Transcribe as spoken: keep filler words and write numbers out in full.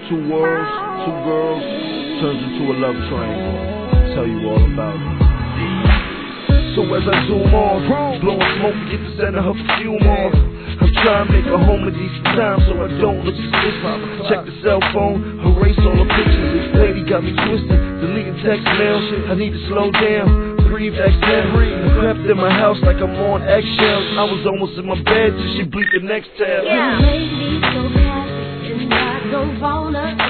two worlds, two girls, turns into a love triangle. I'll tell you all about it. So as I zoom on, blowing smoke to get the scent of her perfume off. I'm trying to make a home a decent time so I don't look suspicious. Check the cell phone, erase all the pictures. This lady got me twisted, deleting text mail. I need to slow down, breathe, exhale. I crept in my house like I'm on eggshells. I was almost in my bed till she bleeped the next tab. Yeah. You made me so happy and I go vulnerable.